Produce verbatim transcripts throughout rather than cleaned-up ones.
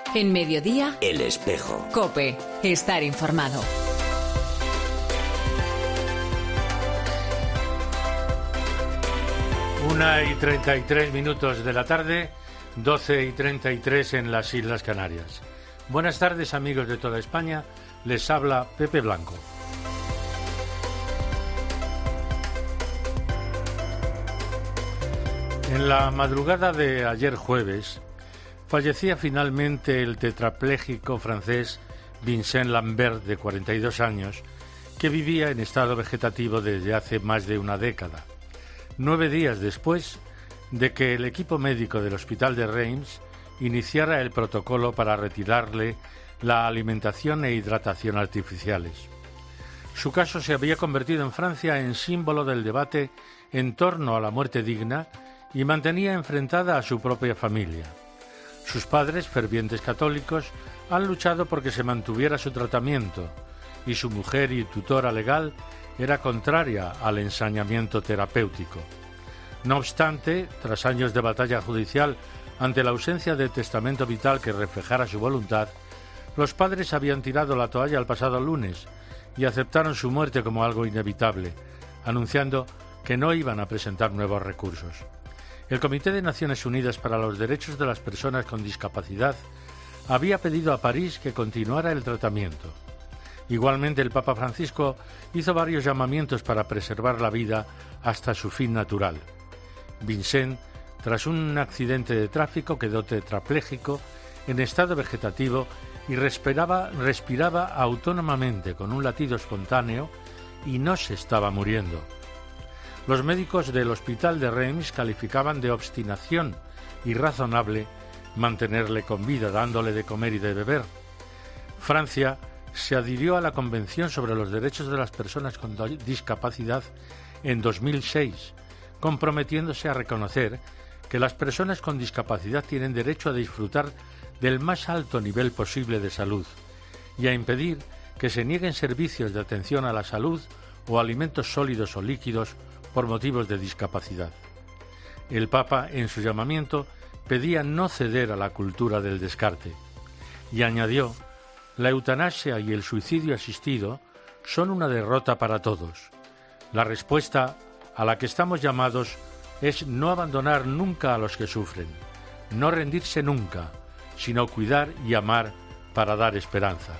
En Mediodía, El Espejo. COPE. Estar informado. Una y treinta y tres minutos de la tarde, doce y treinta y tres en las Islas Canarias. Buenas tardes, amigos de toda España. Les habla Pepe Blanco. En la madrugada de ayer jueves, fallecía finalmente el tetrapléjico francés Vincent Lambert, de cuarenta y dos años, que vivía en estado vegetativo desde hace más de una década. Nueve días después de que el equipo médico del hospital de Reims iniciara el protocolo para retirarle la alimentación e hidratación artificiales. Su caso se había convertido en Francia en símbolo del debate en torno a la muerte digna y mantenía enfrentada a su propia familia. Sus padres, fervientes católicos, han luchado porque se mantuviera su tratamiento y su mujer y tutora legal era contraria al ensañamiento terapéutico. No obstante, tras años de batalla judicial ante la ausencia de testamento vital que reflejara su voluntad, los padres habían tirado la toalla el pasado lunes y aceptaron su muerte como algo inevitable, anunciando que no iban a presentar nuevos recursos. El Comité de Naciones Unidas para los Derechos de las Personas con Discapacidad había pedido a París que continuara el tratamiento. Igualmente, el Papa Francisco hizo varios llamamientos para preservar la vida hasta su fin natural. Vincent, tras un accidente de tráfico, quedó tetrapléjico, en estado vegetativo y respiraba, respiraba autónomamente con un latido espontáneo y no se estaba muriendo. Los médicos del hospital de Reims calificaban de obstinación irrazonable mantenerle con vida, dándole de comer y de beber. Francia se adhirió a la Convención sobre los Derechos de las Personas con Discapacidad en dos mil seis, comprometiéndose a reconocer que las personas con discapacidad tienen derecho a disfrutar del más alto nivel posible de salud y a impedir que se nieguen servicios de atención a la salud o alimentos sólidos o líquidos por motivos de discapacidad. El Papa, en su llamamiento, pedía no ceder a la cultura del descarte y añadió: la eutanasia y el suicidio asistido son una derrota para todos. La respuesta a la que estamos llamados es no abandonar nunca a los que sufren, no rendirse nunca, sino cuidar y amar para dar esperanza.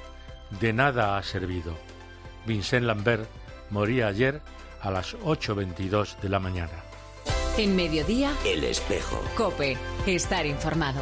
De nada ha servido. Vincent Lambert moría ayer a las ocho veintidós de la mañana. En Mediodía, El Espejo. COPE. Estar informado.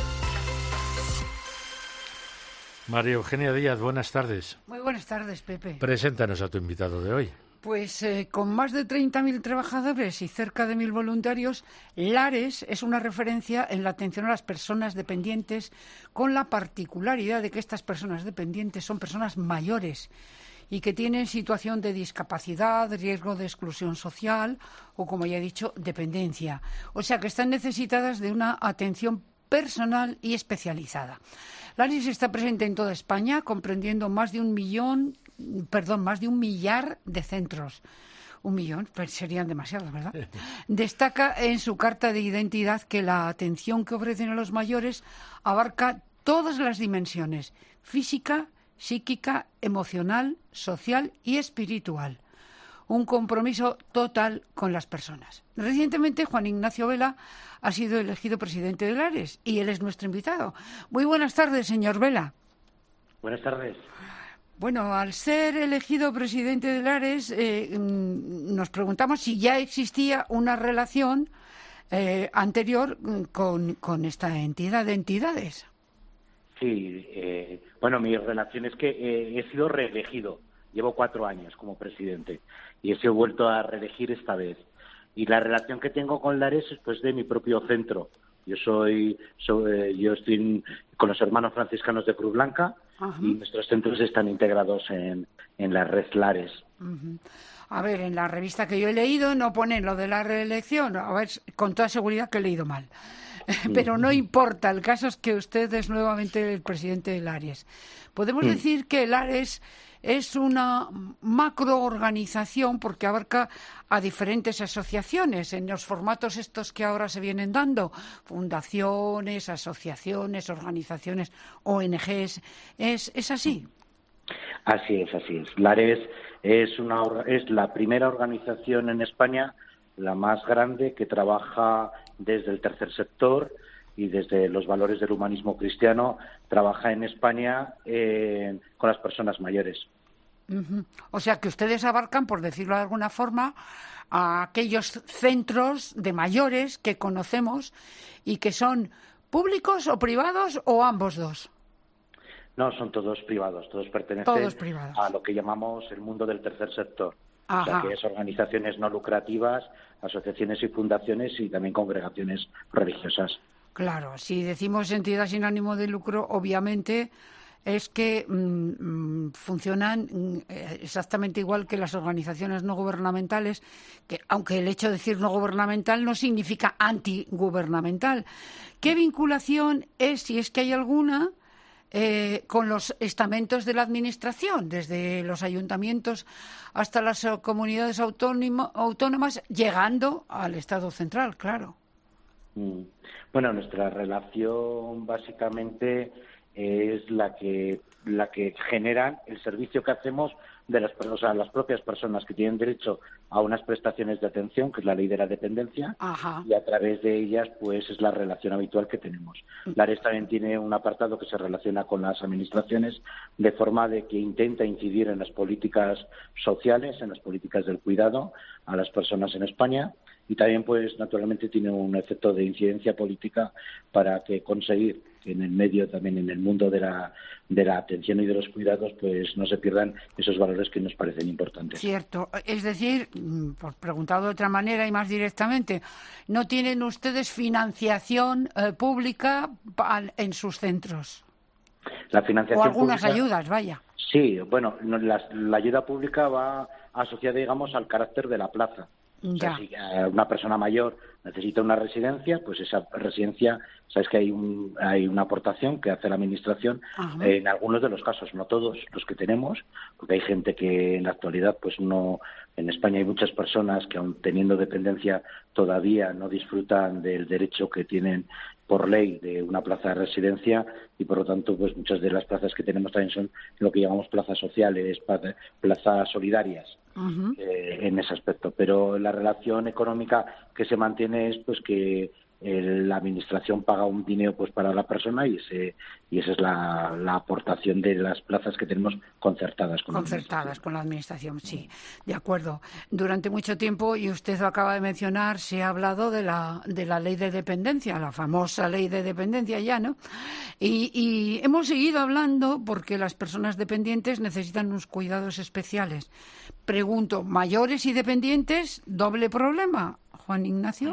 María Eugenia Díaz, buenas tardes. Muy buenas tardes, Pepe. Preséntanos a tu invitado de hoy. Pues eh, con más de treinta mil trabajadores y cerca de mil voluntarios, Lares es una referencia en la atención a las personas dependientes, con la particularidad de que estas personas dependientes son personas mayores y que tienen situación de discapacidad, riesgo de exclusión social o, como ya he dicho, dependencia. O sea, que están necesitadas de una atención personal y especializada. Lares está presente en toda España, comprendiendo más de un millón, perdón, más de un millar de centros. Un millón, pues serían demasiados, ¿verdad? Destaca en su carta de identidad que la atención que ofrecen a los mayores abarca todas las dimensiones: física, psíquica, emocional, social y espiritual. Un compromiso total con las personas. Recientemente, Juan Ignacio Vela ha sido elegido presidente de Lares y él es nuestro invitado. Muy buenas tardes, señor Vela. Buenas tardes. Bueno, al ser elegido presidente de Lares, eh, nos preguntamos si ya existía una relación eh, anterior con, con esta entidad de entidades. Sí, eh, bueno, mi relación es que eh, he sido reelegido. Llevo cuatro años como presidente y he sido vuelto a reelegir esta vez. Y la relación que tengo con Lares es pues de mi propio centro. Yo soy, soy eh, yo estoy en, con los hermanos franciscanos de Cruz Blanca. Ajá. Y nuestros centros están integrados en, en la red Lares. Uh-huh. A ver, en la revista que yo he leído no pone lo de la reelección. A ver, con toda seguridad que he leído mal. Pero no importa, el caso es que usted es nuevamente el presidente de Lares. Podemos mm. decir que Lares es una macroorganización porque abarca a diferentes asociaciones en los formatos estos que ahora se vienen dando, fundaciones, asociaciones, organizaciones, O N Ges. ¿Es, es así? Así es, así es. Lares es, una, es la primera organización en España, la más grande, que trabaja desde el tercer sector y desde los valores del humanismo cristiano, trabaja en España eh, con las personas mayores. Uh-huh. O sea que ustedes abarcan, por decirlo de alguna forma, a aquellos centros de mayores que conocemos y que son públicos o privados o ambos dos. No, son todos privados, todos pertenecen todos privados. a lo que llamamos el mundo del tercer sector. Ajá. O sea, que es organizaciones no lucrativas, asociaciones y fundaciones y también congregaciones religiosas. Claro, si decimos entidad sin ánimo de lucro, obviamente es que mmm, funcionan exactamente igual que las organizaciones no gubernamentales, que aunque el hecho de decir no gubernamental no significa antigubernamental. ¿Qué vinculación es, si es que hay alguna, eh, con los estamentos de la Administración, desde los ayuntamientos hasta las comunidades autónimo, autónomas, llegando al Estado central, claro? Mm. Bueno, nuestra relación básicamente es la que la que generan el servicio que hacemos de las, o sea, las propias personas que tienen derecho a unas prestaciones de atención, que es la ley de la dependencia. Ajá. Y a través de ellas pues es la relación habitual que tenemos. Lares también tiene un apartado que se relaciona con las administraciones, de forma de que intenta incidir en las políticas sociales, en las políticas del cuidado a las personas en España. Y también, pues, naturalmente tiene un efecto de incidencia política para que conseguir que en el medio, también en el mundo de la de la atención y de los cuidados, pues no se pierdan esos valores que nos parecen importantes. Cierto. Es decir, por preguntado de otra manera y más directamente, ¿no tienen ustedes financiación eh, pública en sus centros? La financiación o algunas pública, ayudas, vaya. Sí, bueno, la, la ayuda pública va asociada, digamos, al carácter de la plaza. O sea, si una persona mayor necesita una residencia, pues esa residencia, sabes que hay un, hay una aportación que hace la Administración eh, en algunos de los casos, no todos los que tenemos, porque hay gente que en la actualidad, pues no, en España hay muchas personas que aun teniendo dependencia todavía no disfrutan del derecho que tienen por ley de una plaza de residencia y por lo tanto pues muchas de las plazas que tenemos también son lo que llamamos plazas sociales, plazas solidarias. Uh-huh. eh, en ese aspecto, pero la relación económica que se mantiene es pues que eh, la Administración paga un dinero pues para la persona y ese y esa es la, la aportación de las plazas que tenemos concertadas con concertadas la con la Administración, sí, de acuerdo. Durante mucho tiempo, y usted lo acaba de mencionar, se ha hablado de la de la ley de dependencia, la famosa ley de dependencia ya, ¿no? Y, y hemos seguido hablando porque las personas dependientes necesitan unos cuidados especiales. Pregunto, ¿mayores y dependientes, doble problema, Juan Ignacio?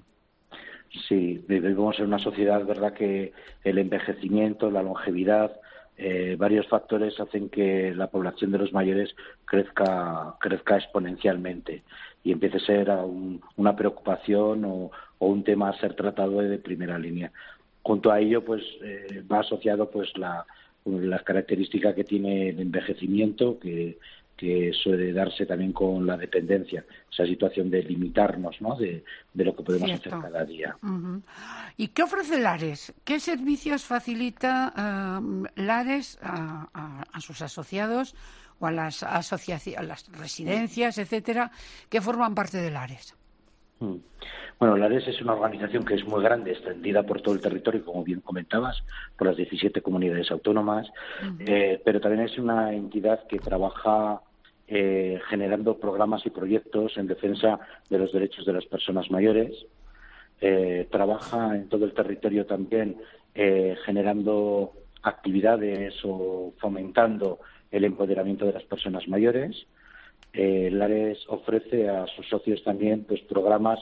Sí, vivimos en una sociedad, verdad, que el envejecimiento, la longevidad, eh, varios factores hacen que la población de los mayores crezca crezca exponencialmente y empiece a ser a un, una preocupación o, o un tema a ser tratado de primera línea. Junto a ello, pues eh, va asociado pues la las características que tiene el envejecimiento, que que suele darse también con la dependencia, esa situación de limitarnos, ¿no?, de, de lo que podemos Cierto. hacer cada día. Uh-huh. ¿Y qué ofrece Lares? ¿Qué servicios facilita uh, Lares a, a, a sus asociados o a las asociaciones, a las residencias, etcétera, que forman parte de Lares? Mm. Bueno, Lares es una organización que es muy grande, extendida por todo el territorio, como bien comentabas, por las diecisiete comunidades autónomas, uh-huh. eh, pero también es una entidad que trabaja eh, generando programas y proyectos en defensa de los derechos de las personas mayores. Eh, trabaja en todo el territorio también eh, generando actividades o fomentando el empoderamiento de las personas mayores. Eh, Lares ofrece a sus socios también pues programas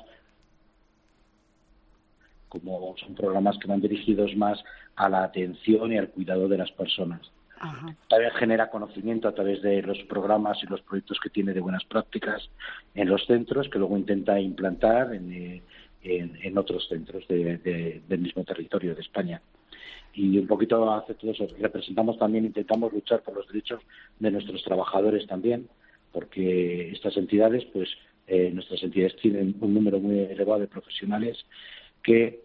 como son programas que van dirigidos más a la atención y al cuidado de las personas. Ajá. También genera conocimiento a través de los programas y los proyectos que tiene de buenas prácticas en los centros, que luego intenta implantar en, en, en otros centros de, de, del mismo territorio de España. y un poquito hace todo eso. Representamos también, intentamos luchar por los derechos de nuestros trabajadores también, porque estas entidades, pues eh, nuestras entidades tienen un número muy elevado de profesionales que...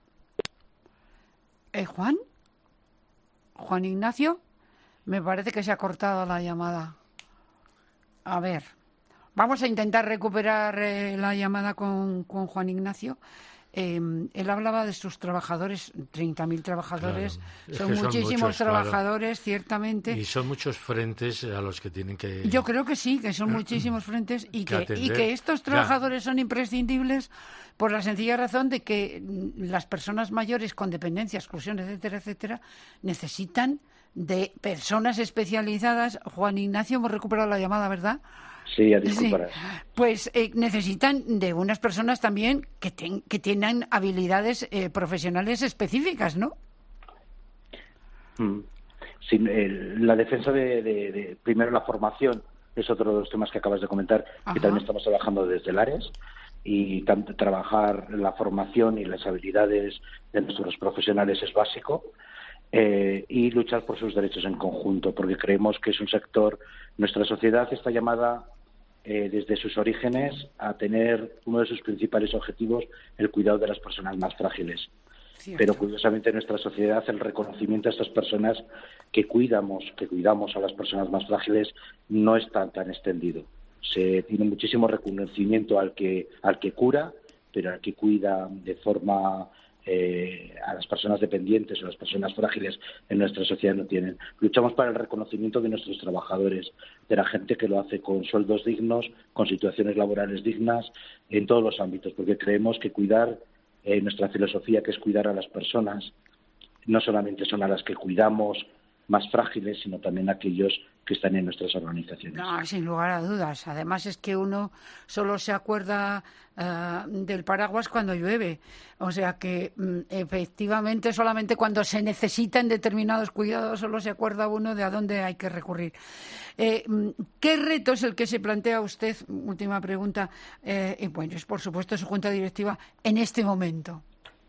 ¿Eh, Juan? ¿Juan Ignacio? Me parece que se ha cortado la llamada. A ver, vamos a intentar recuperar eh, la llamada con, con Juan Ignacio. Eh, él hablaba de sus trabajadores, treinta mil trabajadores, claro, son son muchísimos muchos, trabajadores, claro. Ciertamente. Y son muchos frentes a los que tienen que... Yo creo que sí, que son muchísimos frentes y que, que y que estos trabajadores ya. son imprescindibles por la sencilla razón de que las personas mayores con dependencia, exclusión, etcétera, etcétera, necesitan de personas especializadas. Juan Ignacio, hemos recuperado la llamada, ¿verdad? Sí, a disculpar. Sí. Pues eh, necesitan de unas personas también que, ten, que tengan habilidades eh, profesionales específicas, ¿no? Mm. Sí, eh, la defensa de, de, de, primero la formación, es otro de los temas que acabas de comentar, Ajá. que también estamos trabajando desde el ARES, y tanto trabajar la formación y las habilidades de nuestros profesionales es básico. Eh, y luchar por sus derechos en conjunto, porque creemos que es un sector, nuestra sociedad está llamada eh, desde sus orígenes a tener uno de sus principales objetivos, el cuidado de las personas más frágiles. Cierto. Pero curiosamente en nuestra sociedad el reconocimiento a estas personas que cuidamos, que cuidamos a las personas más frágiles no está tan extendido. Se tiene muchísimo reconocimiento al que, al que cura, pero al que cuida de forma Eh, a las personas dependientes o a las personas frágiles en nuestra sociedad no tienen. Luchamos para el reconocimiento de nuestros trabajadores, de la gente que lo hace con sueldos dignos, con situaciones laborales dignas, en todos los ámbitos, porque creemos que cuidar, eh, nuestra filosofía, que es cuidar a las personas, no solamente son a las que cuidamos más frágiles, sino también a aquellos que están en nuestras organizaciones. No, sin lugar a dudas. Además es que uno solo se acuerda uh, del paraguas cuando llueve. O sea que um, efectivamente solamente cuando se necesitan determinados cuidados solo se acuerda uno de a dónde hay que recurrir. Eh, ¿Qué reto es el que se plantea usted? Última pregunta. Eh, y bueno, es por supuesto su junta directiva en este momento.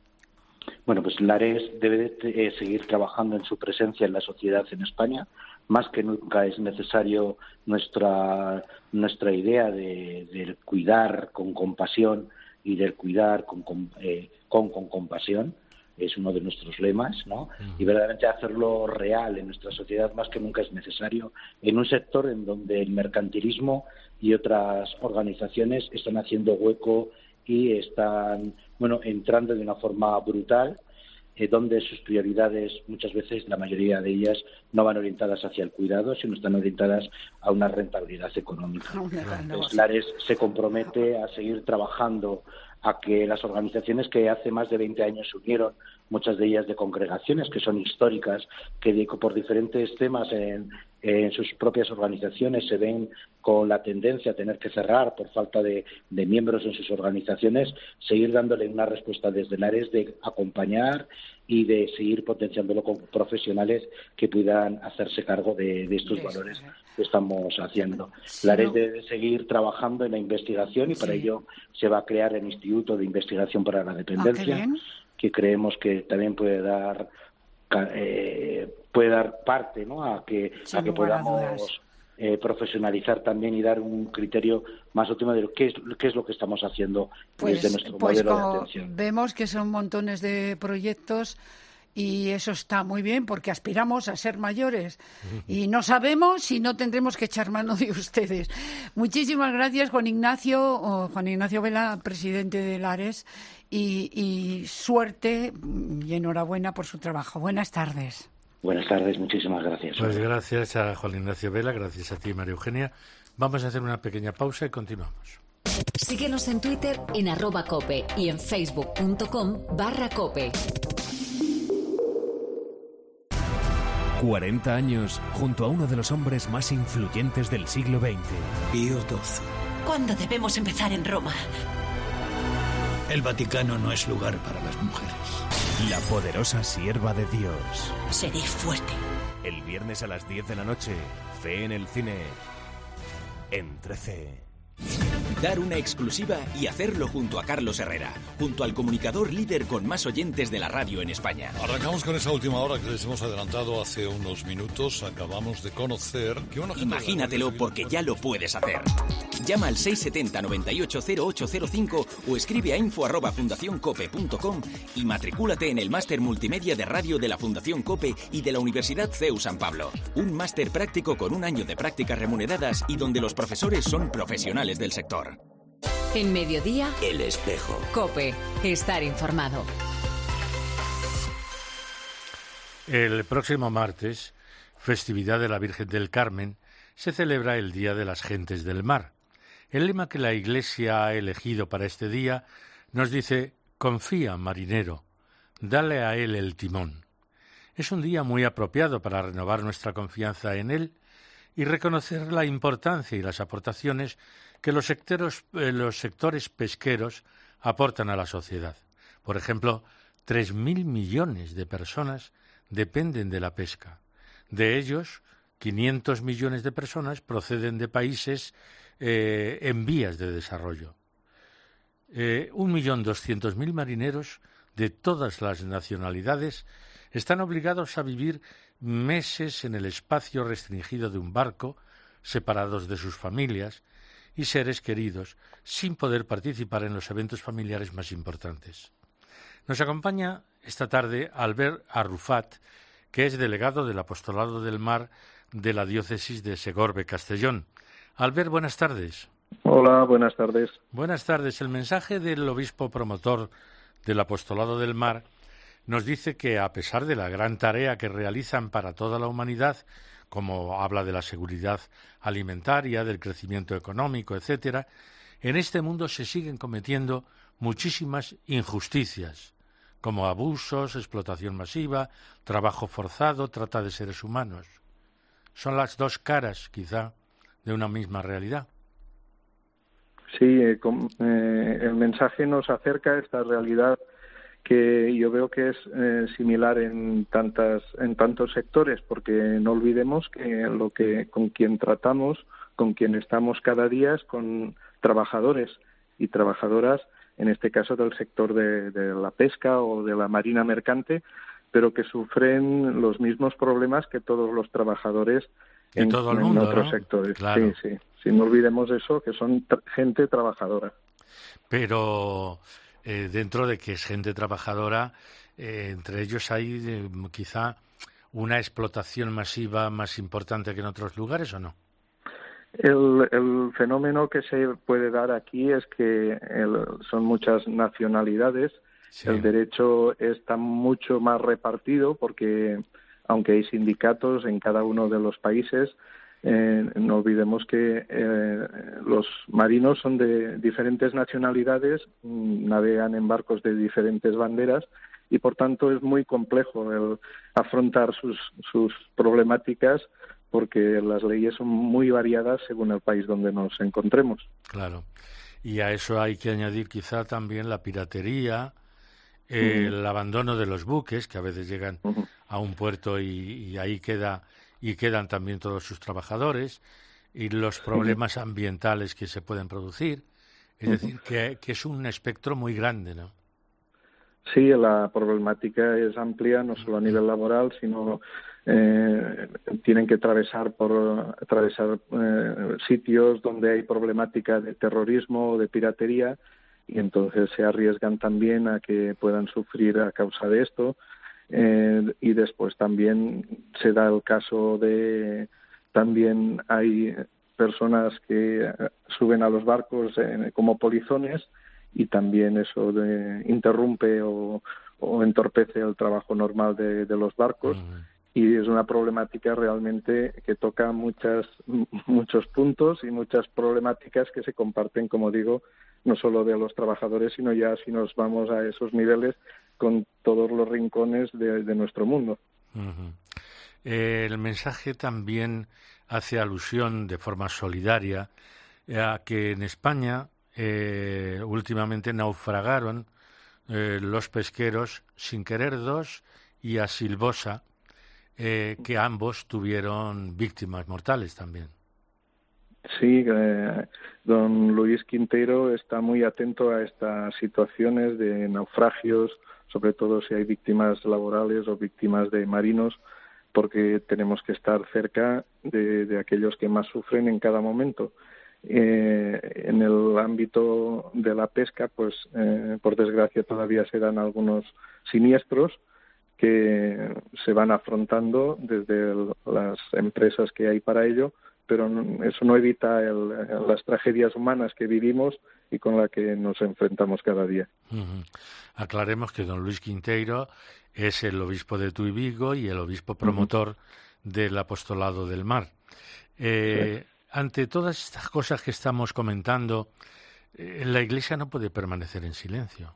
Bueno, pues la ARES debe de, eh, seguir trabajando en su presencia en la sociedad en España. Más que nunca es necesario nuestra nuestra idea de, de cuidar con compasión y del cuidar con, con, eh, con, con compasión. Es uno de nuestros lemas, ¿no? Y verdaderamente hacerlo real en nuestra sociedad más que nunca es necesario en un sector en donde el mercantilismo y otras organizaciones están haciendo hueco y están, bueno, entrando de una forma brutal, eh, donde sus prioridades, muchas veces, la mayoría de ellas, no van orientadas hacia el cuidado, sino están orientadas a una rentabilidad económica. Entonces, la ARES se compromete a seguir trabajando a que las organizaciones que hace más de veinte años se unieron, muchas de ellas de congregaciones que son históricas, que por diferentes temas en, en sus propias organizaciones se ven con la tendencia a tener que cerrar por falta de, de miembros en sus organizaciones, seguir dándole una respuesta desde el ARES de acompañar y de seguir potenciándolo con profesionales que puedan hacerse cargo de, de estos valores que estamos haciendo. Sí, la ARES no. debe seguir trabajando en la investigación y para sí. ello se va a crear el Instituto de Investigación para la Dependencia, ah, que creemos que también puede dar eh, puede dar parte, ¿no?, a que a que podamos eh, profesionalizar también y dar un criterio más óptimo de lo que es, qué es lo que estamos haciendo pues, desde nuestro pues modelo de atención. Vemos que son montones de proyectos y eso está muy bien porque aspiramos a ser mayores y no sabemos si no tendremos que echar mano de ustedes. Muchísimas gracias, Juan Ignacio, o Juan Ignacio Vela, presidente de ARES, y, y suerte y enhorabuena por su trabajo. Buenas tardes. Buenas tardes, muchísimas gracias. Pues gracias a Juan Ignacio Vela, gracias a ti, María Eugenia. Vamos a hacer una pequeña pausa y continuamos. Síguenos en Twitter en arroba cope y en facebook.com barra cope. cuarenta años junto a uno de los hombres más influyentes del siglo veinte. Pío doce. ¿Cuándo debemos empezar en Roma? El Vaticano no es lugar para las mujeres. La poderosa sierva de Dios. Seré fuerte. El viernes a las diez de la noche, Fe en el cine, en trece. dar una exclusiva y hacerlo junto a Carlos Herrera, junto al comunicador líder con más oyentes de la radio en España. Arrancamos con esa última hora que les hemos adelantado hace unos minutos. Acabamos de conocer que una gente... Imagínatelo porque ya lo puedes hacer. Llama al seis siete cero, noventa y ocho, cero ocho cero cinco o escribe a info arroba fundación cope punto com y matricúlate en el máster multimedia de radio de la Fundación COPE y de la Universidad C E U San Pablo. Un máster práctico con un año de prácticas remuneradas y donde los profesores son profesionales del sector. En Mediodía, El Espejo. COPE. Estar informado. El próximo martes, festividad de la Virgen del Carmen, se celebra el Día de las Gentes del Mar. El lema que la Iglesia ha elegido para este día nos dice: confía, marinero, dale a él el timón. Es un día muy apropiado para renovar nuestra confianza en él y reconocer la importancia y las aportaciones que los sectores, eh, los sectores pesqueros aportan a la sociedad. Por ejemplo, tres mil millones de personas dependen de la pesca. De ellos, quinientos millones de personas proceden de países eh, en vías de desarrollo. Eh, un millón doscientos mil marineros de todas las nacionalidades están obligados a vivir meses en el espacio restringido de un barco, separados de sus familias y seres queridos, sin poder participar en los eventos familiares más importantes. Nos acompaña esta tarde Albert Arrufat, que es delegado del Apostolado del Mar de la Diócesis de Segorbe-Castellón. Albert, buenas tardes. Hola, buenas tardes. Buenas tardes. El mensaje del obispo promotor del Apostolado del Mar nos dice que, a pesar de la gran tarea que realizan para toda la humanidad, como habla de la seguridad alimentaria, del crecimiento económico, etcétera, en este mundo se siguen cometiendo muchísimas injusticias, como abusos, explotación masiva, trabajo forzado, trata de seres humanos. Son las dos caras, quizá, de una misma realidad. Sí, eh, com, eh, el mensaje nos acerca a esta realidad que yo veo que es eh, similar en tantas en tantos sectores, porque no olvidemos que lo que con quien tratamos, con quien estamos cada día es con trabajadores y trabajadoras, en este caso del sector de, de la pesca o de la marina mercante, pero que sufren los mismos problemas que todos los trabajadores en, todo el en mundo, otros ¿no? sectores. Claro. Sí, sí. Si no olvidemos eso, que son tra- gente trabajadora. Pero eh, dentro de que es gente trabajadora, eh, entre ellos hay eh, quizá una explotación masiva más importante que en otros lugares, ¿o no? El, el fenómeno que se puede dar aquí es que el, son muchas nacionalidades. Sí. El derecho está mucho más repartido porque, aunque hay sindicatos en cada uno de los países, eh, no olvidemos que eh, los marinos son de diferentes nacionalidades, navegan en barcos de diferentes banderas y, por tanto, es muy complejo el afrontar sus, sus problemáticas, porque las leyes son muy variadas según el país donde nos encontremos. Claro. Y a eso hay que añadir quizá también la piratería, eh, uh-huh. el abandono de los buques, que a veces llegan uh-huh. a un puerto y, y ahí queda y quedan también todos sus trabajadores, y los problemas uh-huh. ambientales que se pueden producir. Es uh-huh. decir, que, que es un espectro muy grande, ¿no? Sí, la problemática es amplia, no solo a nivel laboral, sino eh, tienen que atravesar por atravesar eh, sitios donde hay problemática de terrorismo o de piratería, y entonces se arriesgan también a que puedan sufrir a causa de esto. Eh, y después también se da el caso de también hay personas que suben a los barcos eh, como polizones, y también eso de, interrumpe o, o entorpece el trabajo normal de, de los barcos. Uh-huh. Y es una problemática realmente que toca muchas muchos puntos y muchas problemáticas que se comparten, como digo, no solo de los trabajadores, sino ya si nos vamos a esos niveles con todos los rincones de, de nuestro mundo. Uh-huh. Eh, el mensaje también hace alusión de forma solidaria a que en España eh, últimamente naufragaron eh, los pesqueros Sin Querer dos y Asilbosa, eh, que ambos tuvieron víctimas mortales también. Sí, eh, don Luis Quintero está muy atento a estas situaciones de naufragios, sobre todo si hay víctimas laborales o víctimas de marinos, porque tenemos que estar cerca de, de aquellos que más sufren en cada momento. Eh, en el ámbito de la pesca, pues eh, por desgracia todavía se dan algunos siniestros que se van afrontando desde el, las empresas que hay para ello, pero eso no evita el, las tragedias humanas que vivimos y con las que nos enfrentamos cada día. Uh-huh. Aclaremos que don Luis Quinteiro es el obispo de Tuy Vigo y el obispo promotor uh-huh. del Apostolado del Mar. Eh, sí. Ante todas estas cosas que estamos comentando, eh, la Iglesia no puede permanecer en silencio.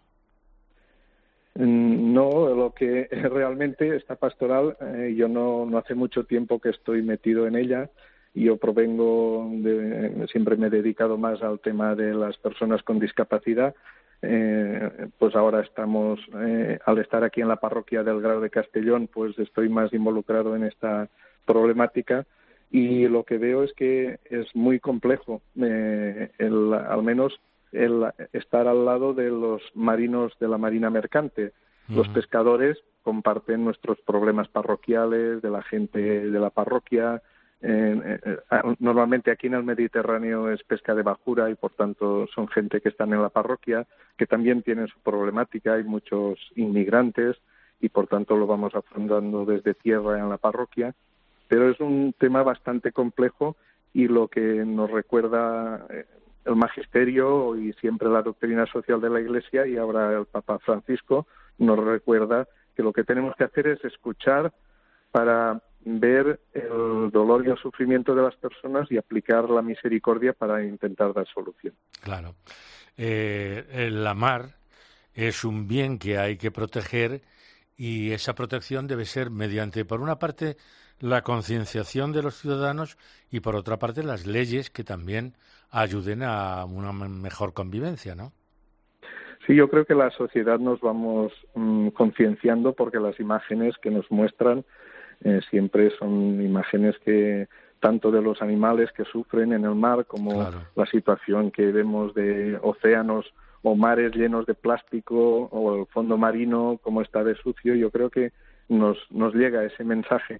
No, lo que realmente esta pastoral, eh, yo no, no hace mucho tiempo que estoy metido en ella. Yo provengo de, siempre me he dedicado más al tema de las personas con discapacidad. Eh, pues ahora estamos, eh, al estar aquí en la parroquia del Grau de Castellón, pues estoy más involucrado en esta problemática y lo que veo es que es muy complejo, eh, el, al menos el estar al lado de los marinos de la marina mercante. Uh-huh. Los pescadores comparten nuestros problemas parroquiales, de la gente de la parroquia. Eh, eh, normalmente aquí en el Mediterráneo es pesca de bajura y por tanto son gente que están en la parroquia, que también tienen su problemática, hay muchos inmigrantes y por tanto lo vamos afrontando desde tierra en la parroquia, pero es un tema bastante complejo y lo que nos recuerda eh, el magisterio y siempre la doctrina social de la Iglesia y ahora el Papa Francisco nos recuerda que lo que tenemos que hacer es escuchar para ver el dolor y el sufrimiento de las personas y aplicar la misericordia para intentar dar solución. Claro. Eh, la mar es un bien que hay que proteger y esa protección debe ser mediante, por una parte, la concienciación de los ciudadanos y, por otra parte, las leyes que también ayuden a una mejor convivencia, ¿no? Sí, yo creo que la sociedad nos vamos mmm, concienciando porque las imágenes que nos muestran Eh, siempre son imágenes que tanto de los animales que sufren en el mar como claro. La situación que vemos de océanos o mares llenos de plástico o el fondo marino como está de sucio. Yo creo que nos, nos llega ese mensaje.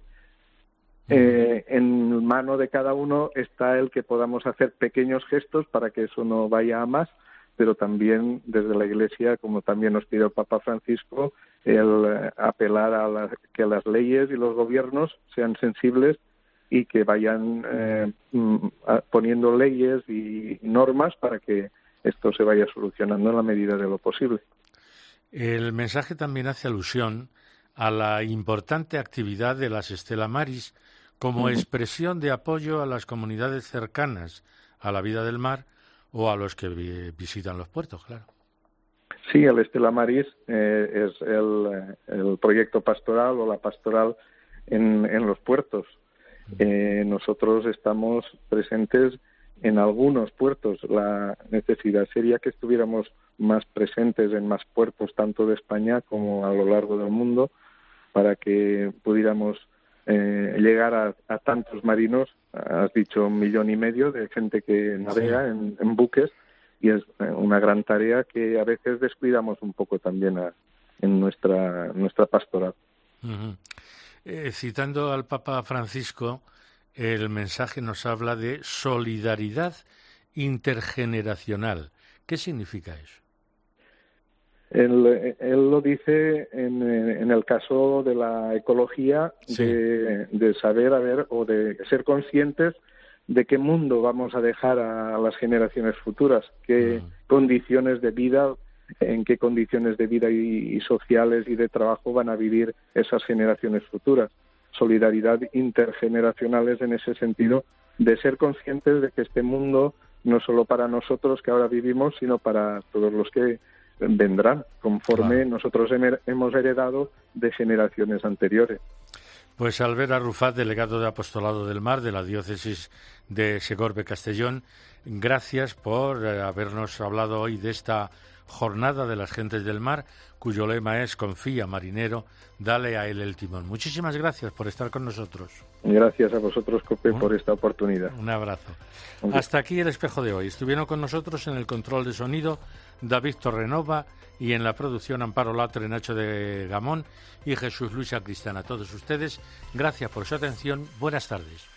Eh, en mano de cada uno está el que podamos hacer pequeños gestos para que eso no vaya a más, pero también desde la Iglesia, como también nos pide el Papa Francisco, el apelar a la, que las leyes y los gobiernos sean sensibles y que vayan eh, poniendo leyes y normas para que esto se vaya solucionando en la medida de lo posible. El mensaje también hace alusión a la importante actividad de las Stella Maris como expresión de apoyo a las comunidades cercanas a la vida del mar o a los que vi- visitan los puertos, claro. Sí, el Stella Maris eh, es el, el proyecto pastoral o la pastoral en, en los puertos. Eh, nosotros estamos presentes en algunos puertos. La necesidad sería que estuviéramos más presentes en más puertos, tanto de España como a lo largo del mundo, para que pudiéramos eh, llegar a, a tantos marinos. Has dicho un millón y medio de gente que navega sí. en, en buques, y es una gran tarea que a veces descuidamos un poco también a, en nuestra nuestra pastoral. Uh-huh. Eh, citando al Papa Francisco, el mensaje nos habla de solidaridad intergeneracional. ¿Qué significa eso? Él, él lo dice en, en el caso de la ecología, sí. de, de saber, a ver, o de ser conscientes de qué mundo vamos a dejar a las generaciones futuras, qué uh-huh. condiciones de vida, en qué condiciones de vida y, y sociales y de trabajo van a vivir esas generaciones futuras. Solidaridad intergeneracional es en ese sentido de ser conscientes de que este mundo no solo para nosotros que ahora vivimos, sino para todos los que vendrán, conforme claro. nosotros hemos heredado de generaciones anteriores. Pues Albert Arrufat, delegado de Apostolado del Mar de la diócesis de Segorbe-Castellón, gracias por habernos hablado hoy de esta Jornada de las Gentes del Mar, cuyo lema es confía, marinero, dale a él el timón. Muchísimas gracias por estar con nosotros. Gracias a vosotros, Cope, ¿Mm? por esta oportunidad. Un abrazo. Un Hasta aquí el espejo de hoy. Estuvieron con nosotros en el control de sonido David Torrenova y en la producción Amparo Latre, Nacho de Gamón y Jesús Luis Sacristán. A todos ustedes, gracias por su atención. Buenas tardes.